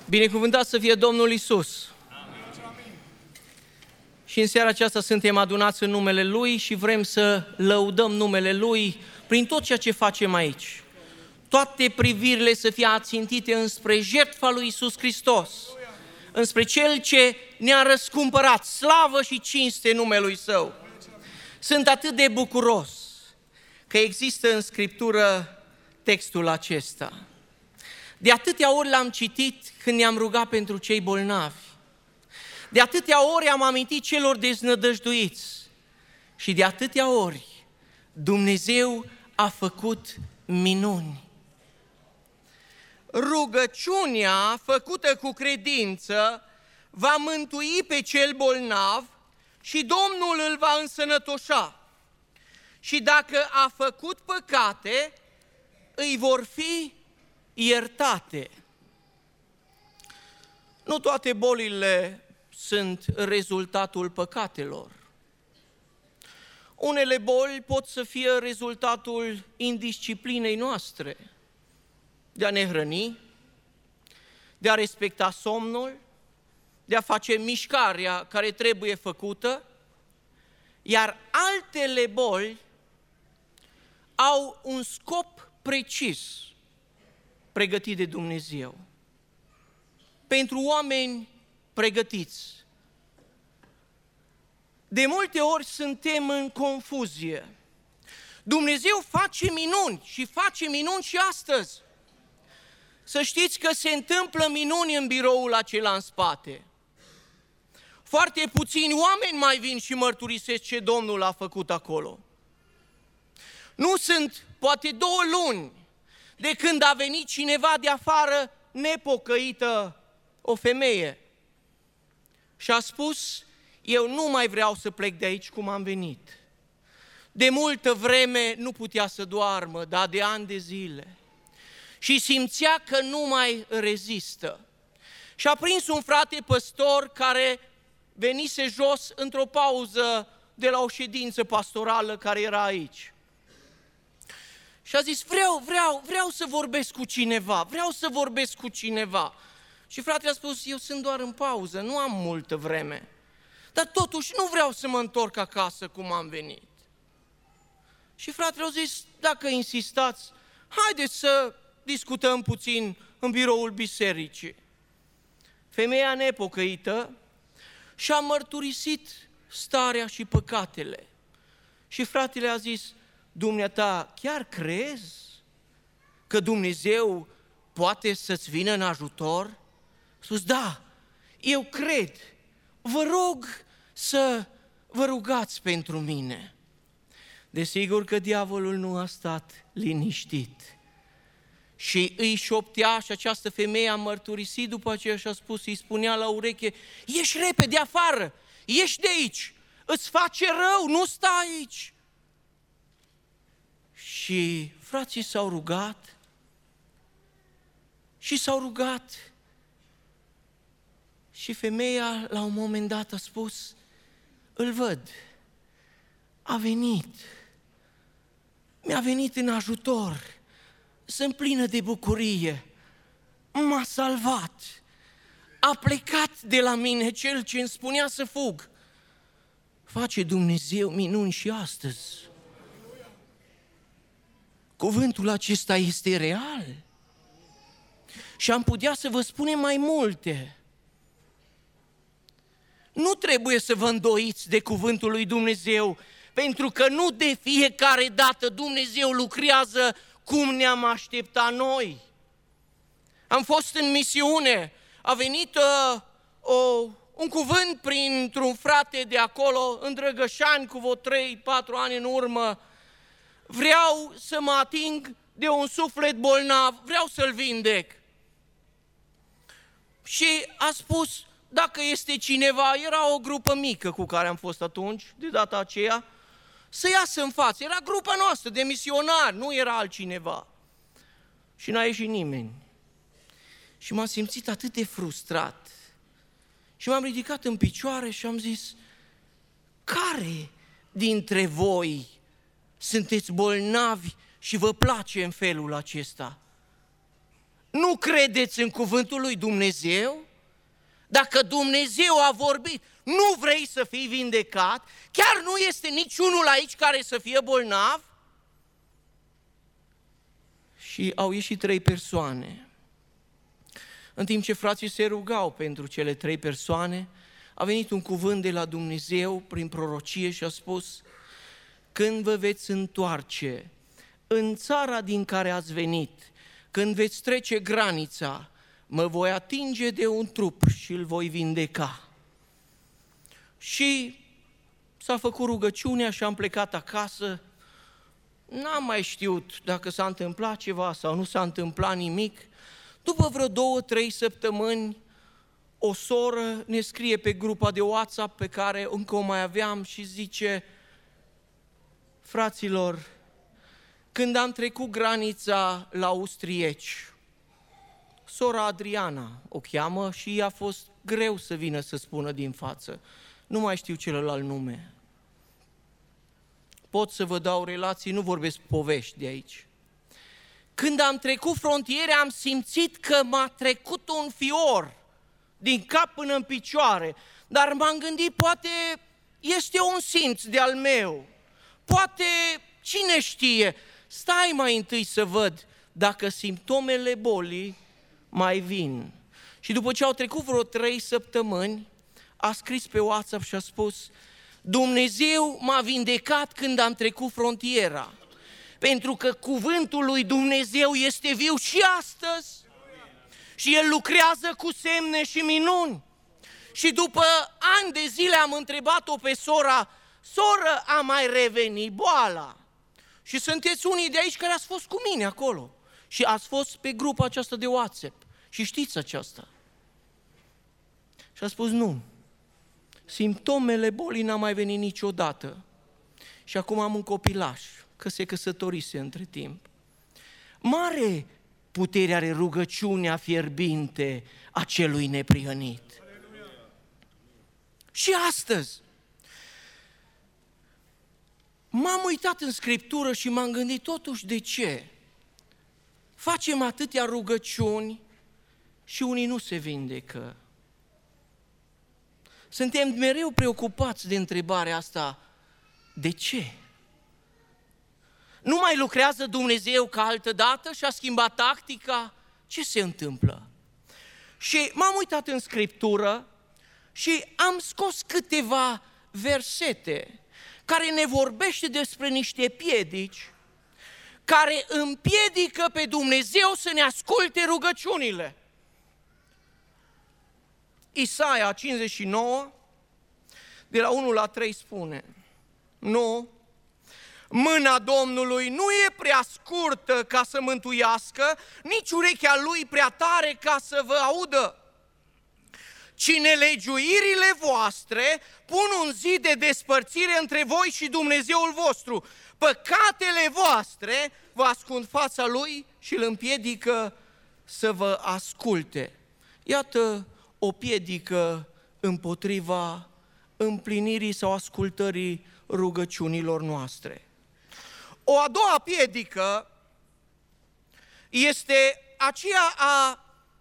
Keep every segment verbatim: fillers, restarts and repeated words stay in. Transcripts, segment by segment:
Binecuvântat să fie Domnul Iisus! Și în seara aceasta suntem adunați în numele Lui și vrem să lăudăm numele Lui prin tot ceea ce facem aici. Toate privirile să fie ațintite înspre jertfa lui Iisus Hristos, înspre Cel ce ne-a răscumpărat, slavă și cinste numelui Său. Sunt atât de bucuros că există în Scriptură textul acesta. De atâtea ori l-am citit când ne-am rugat pentru cei bolnavi. De atâtea ori am amintit celor deznădăjduiți. Și de atâtea ori Dumnezeu a făcut minuni. Rugăciunea făcută cu credință va mântui pe cel bolnav și Domnul îl va însănătoșa. Și dacă a făcut păcate, îi vor fi iertate. Nu toate bolile sunt rezultatul păcatelor. Unele boli pot să fie rezultatul indisciplinei noastre, de a ne hrăni, de a respecta somnul, de a face mișcarea care trebuie făcută, iar altele boli au un scop precis pregătit de Dumnezeu. Pentru oameni pregătiți. De multe ori suntem în confuzie. Dumnezeu face minuni și face minuni și astăzi. Să știți că se întâmplă minuni în biroul acela în spate. Foarte puțini oameni mai vin și mărturisesc ce Domnul a făcut acolo. Nu sunt poate două luni de când a venit cineva de afară nepocăită, o femeie, și a spus: eu nu mai vreau să plec de aici cum am venit. De multă vreme nu putea să doarmă, dar de ani de zile. Și simțea că nu mai rezistă. Și a prins un frate păstor care venise jos într-o pauză de la o ședință pastorală care era aici. Și a zis: vreau, vreau, vreau să vorbesc cu cineva, vreau să vorbesc cu cineva. Și fratele a spus: eu sunt doar în pauză, nu am multă vreme. Dar totuși nu vreau să mă întorc acasă cum am venit. Și fratele a zis: dacă insistați, haideți să discutăm puțin în biroul bisericii. Femeia nepocăită și-a mărturisit starea și păcatele. Și fratele a zis: dumneata, chiar crezi că Dumnezeu poate să-ți vină în ajutor? A spus: da, eu cred, vă rog să vă rugați pentru mine. Desigur că diavolul nu a stat liniștit și îi șoptea, și această femeie a mărturisit după aceea și a spus, îi spunea la ureche: ieși repede afară, ieși de aici, îți face rău, nu sta aici. Și frații s-au rugat și s-au rugat și femeia la un moment dat a spus: îl văd, a venit, mi-a venit în ajutor, sunt plină de bucurie, m-a salvat, a plecat de la mine cel ce îmi spunea să fug. Face Dumnezeu minuni și astăzi. Cuvântul acesta este real. Și am putea să vă spunem mai multe. Nu trebuie să vă îndoiți de cuvântul lui Dumnezeu, pentru că nu de fiecare dată Dumnezeu lucrează cum ne-am așteptat noi. Am fost în misiune, a venit uh, o, un cuvânt printr-un frate de acolo, în Drăgășani, cu vreo trei patru ani în urmă: vreau să mă ating de un suflet bolnav, vreau să-l vindec. Și a spus, dacă este cineva, era o grupă mică cu care am fost atunci, de data aceea, să iasă în față. Era grupa noastră de misionari, nu era altcineva. Și n-a ieșit nimeni. Și m-am simțit atât de frustrat. Și m-am ridicat în picioare și am zis: care dintre voi sunteți bolnavi și vă place în felul acesta? Nu credeți în cuvântul lui Dumnezeu? Dacă Dumnezeu a vorbit, nu vrei să fii vindecat? Chiar nu este niciunul aici care să fie bolnav? Și au ieșit trei persoane. În timp ce frații se rugau pentru cele trei persoane, a venit un cuvânt de la Dumnezeu prin prorocie și a spus: când vă veți întoarce în țara din care ați venit, când veți trece granița, mă voi atinge de un trup și îl voi vindeca. Și s-a făcut rugăciunea și am plecat acasă. N-am mai știut dacă s-a întâmplat ceva sau nu s-a întâmplat nimic. După vreo două, trei săptămâni, o soră ne scrie pe grupa de WhatsApp pe care încă o mai aveam și zice: fraților, când am trecut granița la austrieci, sora Adriana o cheamă și i-a fost greu să vină să spună din față. Nu mai știu celălalt nume. Pot să vă dau relații, nu vorbesc povești de aici. Când am trecut frontiere, am simțit că m-a trecut un fior din cap până în picioare, dar m-am gândit, poate este un simț de-al meu, poate, cine știe, stai mai întâi să văd dacă simptomele bolii mai vin. Și după ce au trecut vreo trei săptămâni, a scris pe WhatsApp și a spus: Dumnezeu m-a vindecat când am trecut frontiera, pentru că cuvântul lui Dumnezeu este viu și astăzi și El lucrează cu semne și minuni. Și după ani de zile am întrebat-o pe sora: soră, a mai revenit boala? Și sunteți unii de aici care ați fost cu mine acolo și ați fost pe grupa aceasta de WhatsApp și știți aceasta. Și a spus: nu, simptomele bolii n-a mai venit niciodată. Și acum am un copilaș, că se căsătorise între timp. Mare putere are rugăciunea fierbinte a celui neprihănit. Și astăzi m-am uitat în Scriptură și m-am gândit totuși de ce facem atâtea rugăciuni și unii nu se vindecă. Suntem mereu preocupați de întrebarea asta: de ce? Nu mai lucrează Dumnezeu ca altădată și a schimbat tactica? Ce se întâmplă? Și m-am uitat în Scriptură și am scos câteva versete care ne vorbește despre niște piedici care împiedică pe Dumnezeu să ne asculte rugăciunile. Isaia cincizeci și nouă, de la unu la trei spune: nu, mâna Domnului nu e prea scurtă ca să mântuiască, nici urechea Lui prea tare ca să vă audă. Ci nelegiuirile voastre pun un zid de despărțire între voi și Dumnezeul vostru. Păcatele voastre vă ascund fața Lui și îl împiedică să vă asculte. Iată o piedică împotriva împlinirii sau ascultării rugăciunilor noastre. O a doua piedică este aceea a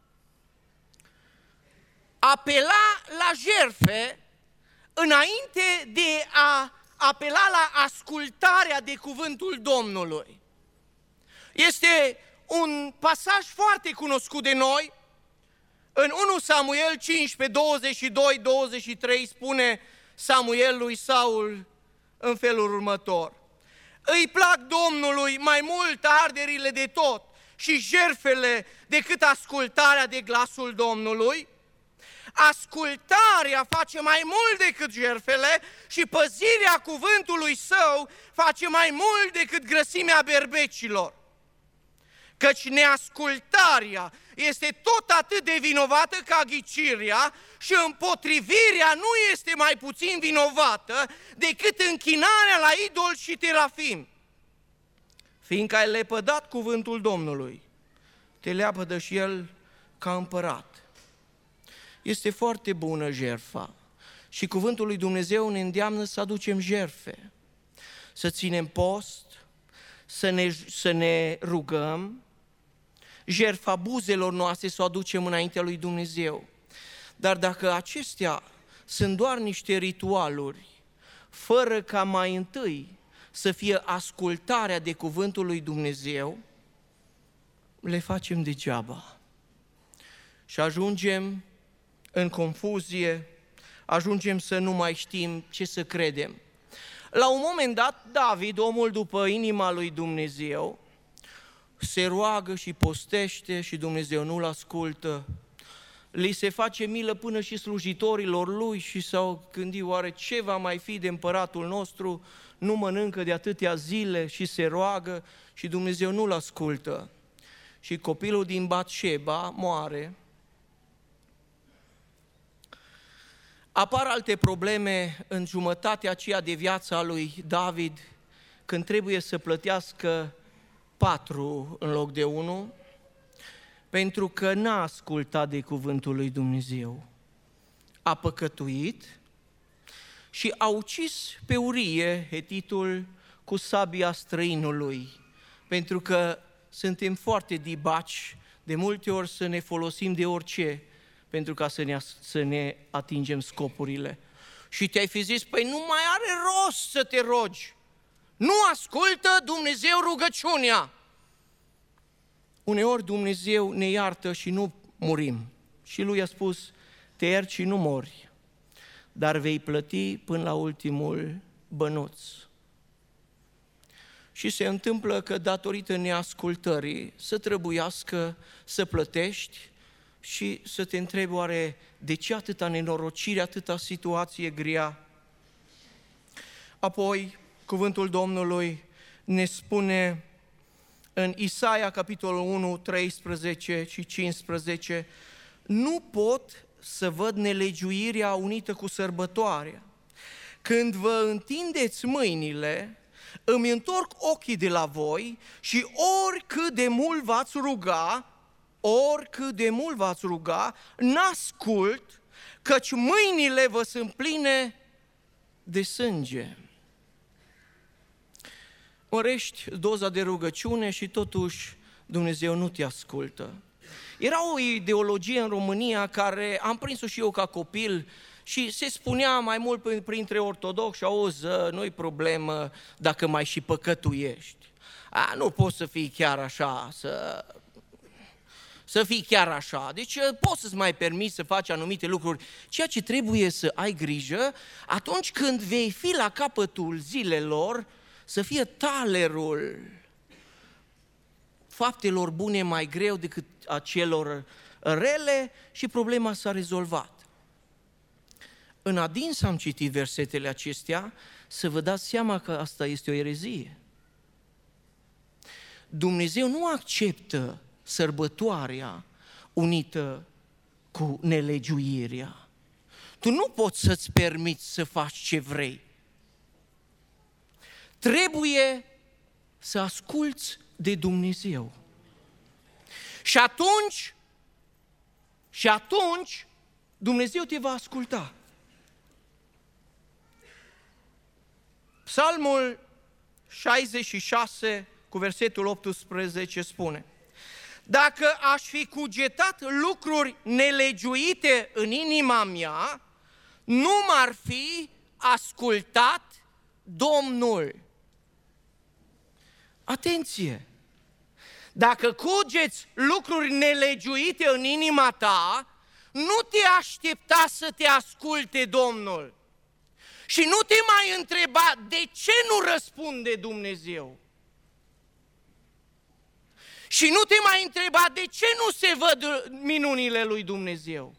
apela la jertfe înainte de a apela la ascultarea de cuvântul Domnului. Este un pasaj foarte cunoscut de noi. În unu Samuel cincisprezece, douăzeci și doi, douăzeci și trei spune Samuel lui Saul în felul următor: îi plac Domnului mai mult arderile de tot și jertfele decât ascultarea de glasul Domnului. Ascultarea face mai mult decât jertfele și păzirea cuvântului Său face mai mult decât grăsimea berbecilor. Căci neascultarea este tot atât de vinovată ca ghicirea și împotrivirea nu este mai puțin vinovată decât închinarea la idol și terafim. Fiindcă ai lepădat cuvântul Domnului, te leapădă și El ca împărat. Este foarte bună jertfa și cuvântul lui Dumnezeu ne îndeamnă să aducem jertfe, să ținem post, să ne, să ne rugăm, jertfa buzelor noastre să o aducem înaintea lui Dumnezeu. Dar dacă acestea sunt doar niște ritualuri, fără ca mai întâi să fie ascultarea de cuvântul lui Dumnezeu, le facem degeaba. Și ajungem în confuzie, ajungem să nu mai știm ce să credem. La un moment dat, David, omul după inima lui Dumnezeu, se roagă și postește și Dumnezeu nu-l ascultă. Li se face milă până și slujitorilor lui și s-au gândit, oare ce va mai fi de împăratul nostru? Nu mănâncă de atâtea zile și se roagă și Dumnezeu nu-l ascultă. Și copilul din Batșeba moare. Apar alte probleme în jumătatea aceea de viață a lui David, când trebuie să plătească patru în loc de unul, pentru că n-a ascultat de cuvântul lui Dumnezeu. A păcătuit și a ucis pe Urie, hetitul, cu sabia străinului, pentru că suntem foarte dibaci, de multe ori să ne folosim de orice, pentru ca să ne, să ne atingem scopurile. Și te-ai fi zis, păi nu mai are rost să te rogi, nu ascultă Dumnezeu rugăciunea. Uneori Dumnezeu ne iartă și nu murim. Și Lui a spus, te iert și nu mori, dar vei plăti până la ultimul bănuț. Și se întâmplă că datorită neascultării să trebuiască să plătești și să te întrebi, oare de ce atâta nenorocire, atâta situație grea? Apoi, cuvântul Domnului ne spune în Isaia, capitolul unu, treisprezece și cincisprezece, nu pot să văd nelegiuirea unită cu sărbătoarea. Când vă întindeți mâinile, îmi întorc ochii de la voi și oricât de mult v-ați ruga, oricât de mult v-ați ruga, n-ascult, căci mâinile vă sunt pline de sânge. Mărești doza de rugăciune și totuși Dumnezeu nu te ascultă. Era o ideologie în România care am prins-o și eu ca copil și se spunea mai mult printre ortodoxi, auzi, nu-i problemă dacă mai și păcătuiești. A, nu poți să fii chiar așa, să... să fii chiar așa. Deci poți să-ți mai permiți să faci anumite lucruri. Ceea ce trebuie să ai grijă, atunci când vei fi la capătul zilelor, să fie talerul faptelor bune mai greu decât a celor rele și problema s-a rezolvat. În adins am citit versetele acestea să vă dați seama că asta este o erezie. Dumnezeu nu acceptă sărbătoarea unită cu nelegiuirea. Tu nu poți să-ți permiți să faci ce vrei. Trebuie să asculți de Dumnezeu. Și atunci, și atunci Dumnezeu te va asculta. Psalmul șaizeci și șase cu versetul optsprezece spune: dacă aș fi cugetat lucruri nelegiuite în inima mea, nu m-ar fi ascultat Domnul. Atenție! Dacă cugeți lucruri nelegiuite în inima ta, nu te aștepta să te asculte Domnul. Și nu te mai întreba de ce nu răspunde Dumnezeu. Și nu te mai întreba de ce nu se văd minunile lui Dumnezeu.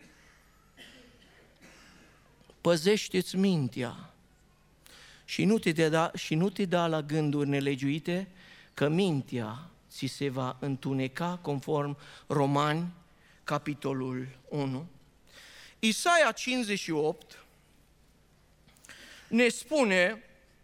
Păzește-ți mintea și nu te da, și nu te da la gânduri nelegiuite, că mintea ți se va întuneca, conform Romani, capitolul unu. Isaia cincizeci și opt ne spune,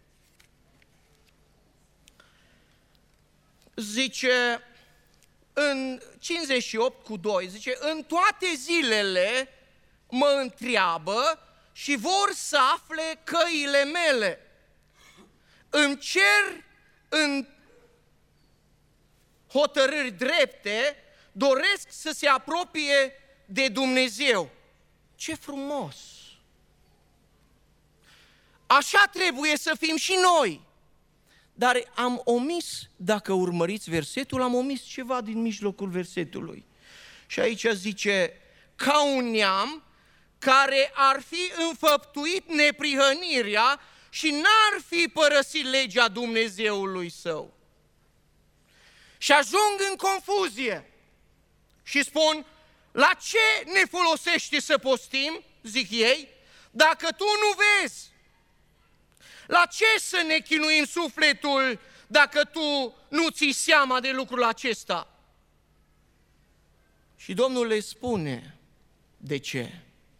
zice, în cincizeci și opt cu doi, zice, în toate zilele mă întreabă și vor să afle căile mele. Îmi cer în hotărâri drepte doresc să se apropie de Dumnezeu. Ce frumos! Așa trebuie să fim și noi. Dar am omis, dacă urmăriți versetul, am omis ceva din mijlocul versetului. Și aici zice, ca un neam care ar fi înfăptuit neprihănirea și n-ar fi părăsit legea Dumnezeului său. Și ajung în confuzie și spun, la ce ne folosește să postim, zic ei, dacă tu nu vezi? La ce să ne chinuim sufletul dacă tu nu ții seama de lucrul acesta? Și Domnul le spune de ce.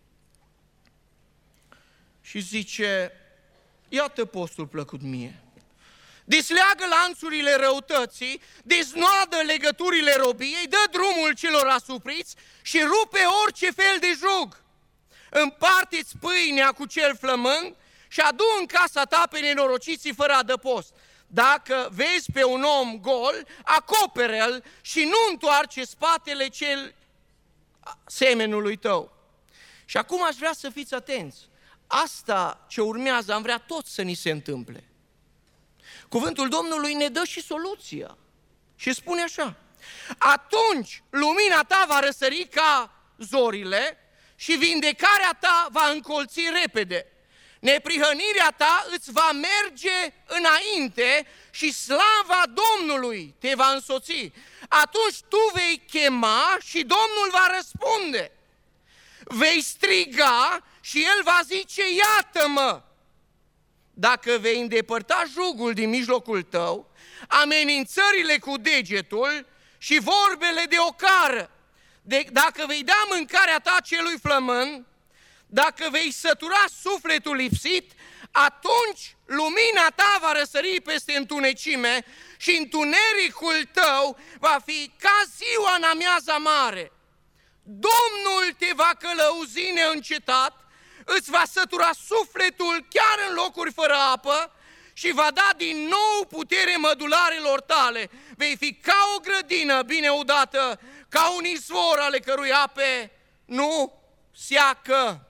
Și zice, iată postul plăcut mie. Desleagă lanțurile răutății, deznoadă legăturile robiei, dă drumul celor asupriți și rupe orice fel de jug. Împarte-ți pâinea cu cel flămând și adu în casa ta pe nenorociții fără adăpost. Dacă vezi pe un om gol, acopere-l și nu întoarce spatele cel semenului tău. Și acum aș vrea să fiți atenți. Asta ce urmează am vrea tot să ni se întâmple. Cuvântul Domnului ne dă și soluția. Și spune așa, atunci lumina ta va răsări ca zorile și vindecarea ta va încolți repede. Neprihănirea ta îți va merge înainte și slava Domnului te va însoți. Atunci tu vei chema și Domnul va răspunde. Vei striga și El va zice, iată-mă! Dacă vei îndepărta jugul din mijlocul tău, amenințările cu degetul și vorbele de ocară, de, dacă vei da mâncarea ta celui flămând, dacă vei sătura sufletul lipsit, atunci lumina ta va răsări peste întunecime și întunericul tău va fi ca ziua în amiaza mare. Domnul te va călăuzi neîncetat, îți va sătura sufletul chiar în locuri fără apă și va da din nou putere mădularelor tale. Vei fi ca o grădină bine udată, ca un izvor ale cărui ape nu seacă.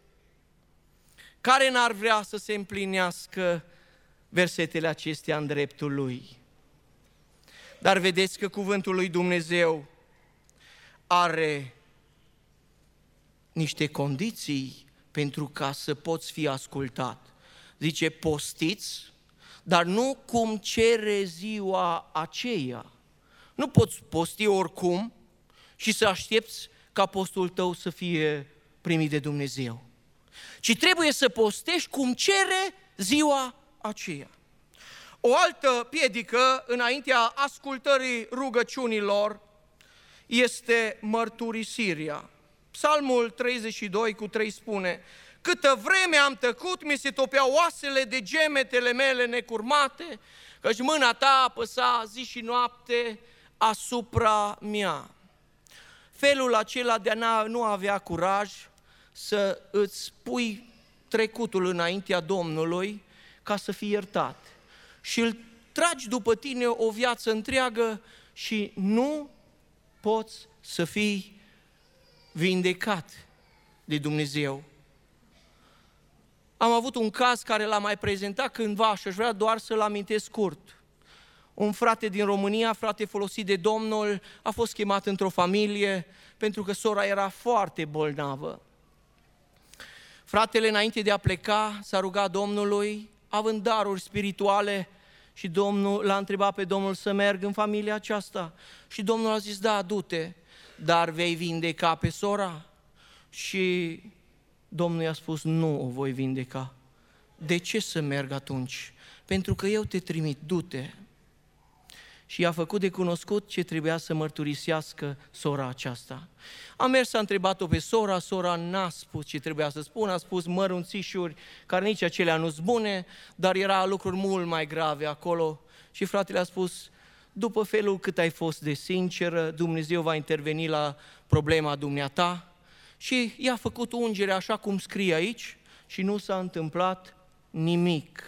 Care n-ar vrea să se împlinească versetele acestea în dreptul lui? Dar vedeți că cuvântul lui Dumnezeu are niște condiții pentru ca să poți fi ascultat. Zice, postiți, dar nu cum cere ziua aceea. Nu poți posti oricum și să aștepți ca postul tău să fie primit de Dumnezeu. Ci trebuie să postești cum cere ziua aceea. O altă piedică înaintea ascultării rugăciunilor este mărturisirea. Psalmul treizeci și doi cu trei spune, câtă vreme am tăcut, mi se topeau oasele de gemetele mele necurmate, căci mâna ta apăsa zi și noapte asupra mea. Felul acela de a nu avea curaj să îți pui trecutul înaintea Domnului ca să fii iertat. Și îl tragi după tine o viață întreagă și nu poți să fii vindecat de Dumnezeu. Am avut un caz care l-am mai prezentat cândva și aș vrea doar să-l amintesc scurt. Un frate din România, frate folosit de Domnul, a fost chemat într-o familie pentru că sora era foarte bolnavă. Fratele, înainte de a pleca, s-a rugat Domnului, având daruri spirituale, și Domnul l-a întrebat pe Domnul să merg în familia aceasta. Și Domnul a zis, da, du-te, dar vei vindeca pe sora? Și Domnul i-a spus, nu o voi vindeca. De ce să merg atunci? Pentru că eu te trimit, du-te. Și i-a făcut de cunoscut ce trebuia să mărturisească sora aceasta. A mers, a întrebat-o pe sora, sora n-a spus ce trebuia să spună, a spus mărunțișuri, care nici acelea nu-s bune, dar era lucruri mult mai grave acolo. Și fratele a spus, după felul cât ai fost de sinceră, Dumnezeu va interveni la problema dumneata. Și i-a făcut ungere așa cum scrie aici și nu s-a întâmplat nimic.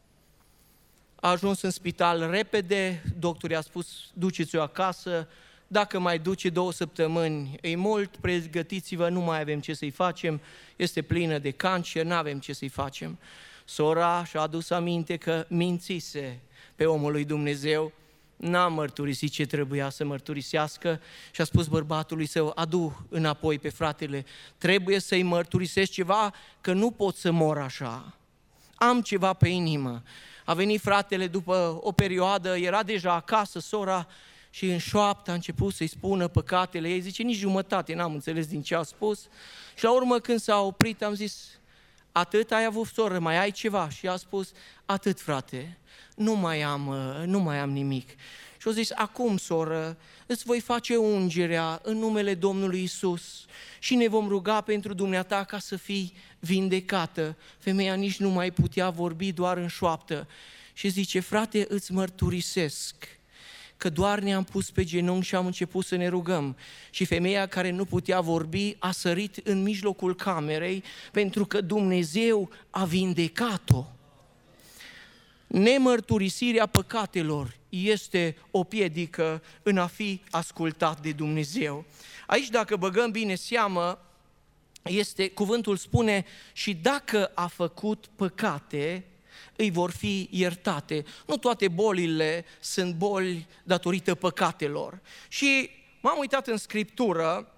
A ajuns în spital repede, doctorul i-a spus, duceți-o acasă, dacă mai duce două săptămâni, e mult, pregătiți-vă, nu mai avem ce să-i facem, este plină de cancer, nu avem ce să-i facem. Sora și-a adus aminte că mințise pe omul lui Dumnezeu, n-a mărturisit ce trebuia să mărturisească și a spus bărbatului său, adu înapoi pe fratele, trebuie să-i mărturisesc ceva, că nu pot să mor așa, am ceva pe inimă. A venit fratele după o perioadă, era deja acasă sora și în șoaptă a început să-i spună păcatele ei, zice, nici jumătate n-am înțeles din ce a spus și la urmă când s-a oprit am zis, atât ai avut, soră, mai ai ceva? Și a spus, atât, frate, nu mai am, nu mai am nimic. Și a zis, acum, soră, îți voi face ungerea în numele Domnului Iisus și ne vom ruga pentru dumneata ca să fii vindecată. Femeia nici nu mai putea vorbi, doar în șoaptă. Și zice, frate, îți mărturisesc că doar ne-am pus pe genunchi și am început să ne rugăm. Și femeia care nu putea vorbi a sărit în mijlocul camerei pentru că Dumnezeu a vindecat-o. Nemărturisirea păcatelor este o piedică în a fi ascultat de Dumnezeu. Aici, dacă băgăm bine seamă, este, cuvântul spune, și dacă a făcut păcate, îi vor fi iertate. Nu toate bolile sunt boli datorită păcatelor. Și m-am uitat în Scriptură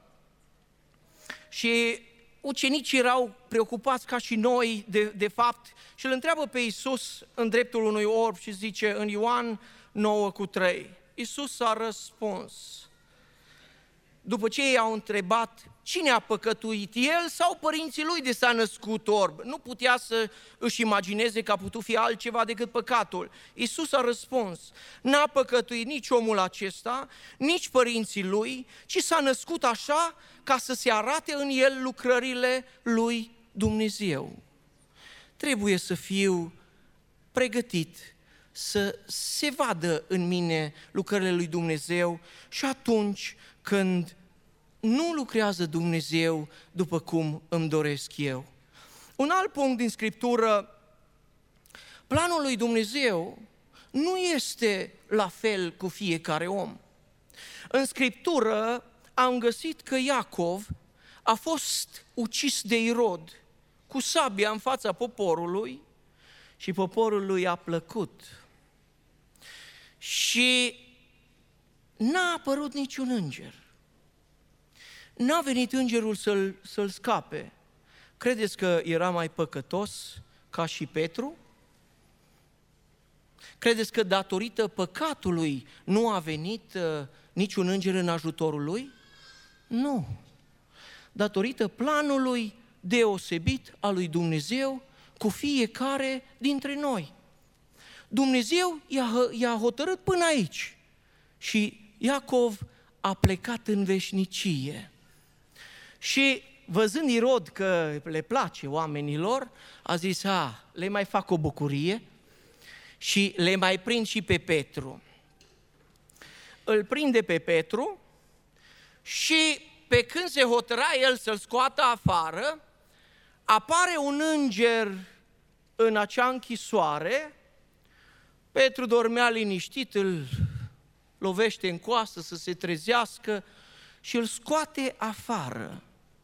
și ucenicii erau preocupați ca și noi de, de fapt și îl întreabă pe Iisus în dreptul unui orb și zice în Ioan nouă cu trei. Iisus a răspuns. După ce ei au întrebat cine a păcătuit, el sau părinții lui de s-a născut orb, nu putea să își imagineze că a putut fi altceva decât păcatul. Iisus a răspuns, n-a păcătuit nici omul acesta, nici părinții lui, ci s-a născut așa ca să se arate în el lucrările lui Dumnezeu. Trebuie să fiu pregătit să se vadă în mine lucrările lui Dumnezeu și atunci când nu lucrează Dumnezeu după cum îmi doresc eu. Un alt punct din Scriptură, planul lui Dumnezeu nu este la fel cu fiecare om. În Scriptură am găsit că Iacov a fost ucis de Irod cu sabia în fața poporului și poporul lui a plăcut. Și n-a apărut niciun înger. N-a venit îngerul să-l, să-l scape. Credeți că era mai păcătos ca și Petru? Credeți că datorită păcatului nu a venit uh, niciun înger în ajutorul lui? Nu. Datorită planului deosebit al lui Dumnezeu cu fiecare dintre noi. Dumnezeu i-a, i-a hotărât până aici și Iacov a plecat în veșnicie. Și văzând Irod că le place oamenilor, a zis, a, le mai fac o bucurie și le mai prind și pe Petru. Îl prinde pe Petru și pe când se hotăra el să-l scoată afară, apare un înger în acea închisoare, Petru dormea liniștit, îl lovește în coastă să se trezească și îl scoate afară.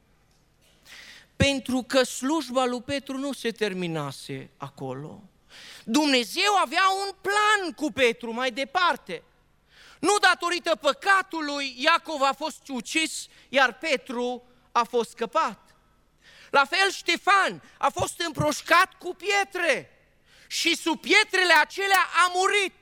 Pentru că slujba lui Petru nu se terminase acolo. Dumnezeu avea un plan cu Petru mai departe. Nu datorită păcatului Iacov a fost ucis, iar Petru a fost scăpat. La fel Ștefan a fost împroșcat cu pietre și sub pietrele acelea a murit.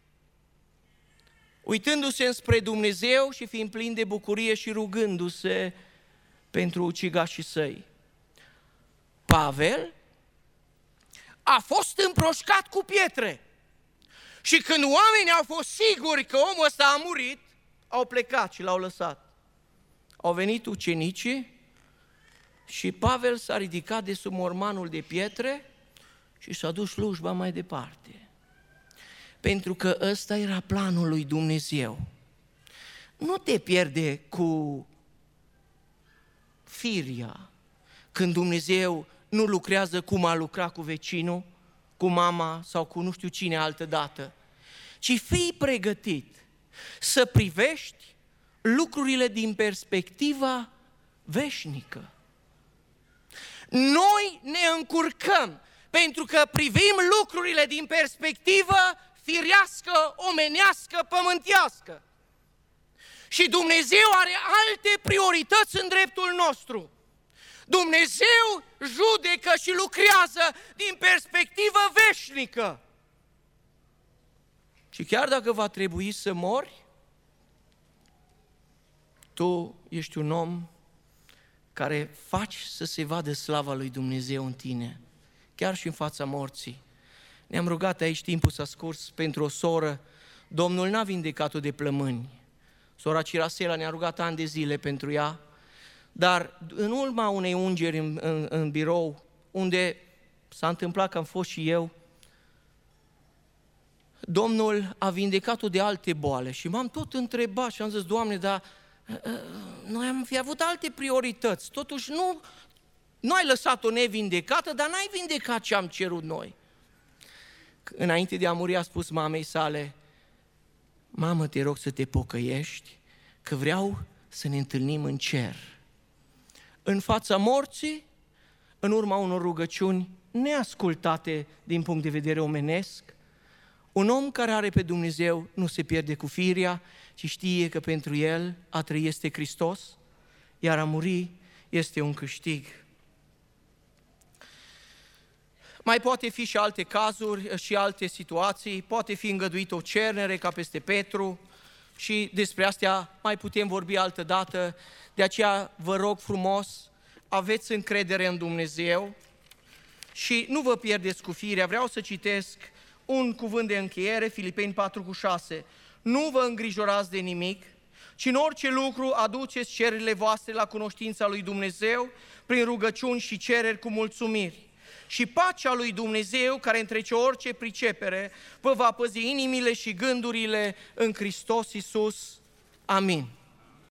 Uitându-se înspre Dumnezeu și fiind plin de bucurie și rugându-se pentru ucigașii săi. Pavel a fost împroșcat cu pietre și când oamenii au fost siguri că omul ăsta a murit, au plecat și l-au lăsat. Au venit ucenicii și Pavel s-a ridicat de sub mormanul de pietre și s-a dus slujba mai departe. Pentru că ăsta era planul lui Dumnezeu. Nu te pierde cu firia când Dumnezeu nu lucrează cum a lucrat cu vecinul, cu mama sau cu nu știu cine altă dată, ci fii pregătit să privești lucrurile din perspectiva veșnică. Noi ne încurcăm pentru că privim lucrurile din perspectivă firească, omenească, pământească. Și Dumnezeu are alte priorități în dreptul nostru. Dumnezeu judecă și lucrează din perspectivă veșnică. Și chiar dacă va trebui să mori, tu ești un om care faci să se vadă slava lui Dumnezeu în tine, chiar și în fața morții. Ne-am rugat aici, timpul s-a scurs, pentru o soră. Domnul n-a vindecat-o de plămâni. Sora Cirasela ne-a rugat ani de zile pentru ea, dar în urma unei ungeri în, în, în birou, unde s-a întâmplat că am fost și eu, Domnul a vindecat-o de alte boale și m-am tot întrebat și am zis, Doamne, dar noi am fi avut alte priorități, totuși nu, nu ai lăsat-o nevindecată, dar n-ai vindecat ce am cerut noi. Înainte de a muri a spus mamei sale, mamă, te rog să te pocăiești, că vreau să ne întâlnim în cer. În fața morții, în urma unor rugăciuni neascultate din punct de vedere omenesc, un om care are pe Dumnezeu nu se pierde cu firea, ci știe că pentru el a trăi este Hristos, iar a muri este un câștig. Mai poate fi și alte cazuri și alte situații, poate fi îngăduită o cernere ca peste Petru și despre astea mai putem vorbi altă dată, de aceea vă rog frumos, aveți încredere în Dumnezeu și nu vă pierdeți cu firea. Vreau să citesc un cuvânt de încheiere, Filipeni patru cu șase. Nu vă îngrijorați de nimic, ci în orice lucru aduceți cererile voastre la cunoștința lui Dumnezeu prin rugăciuni și cereri cu mulțumiri. Și pacea lui Dumnezeu, care întrece orice pricepere, vă va păzi inimile și gândurile în Hristos Iisus. Amin.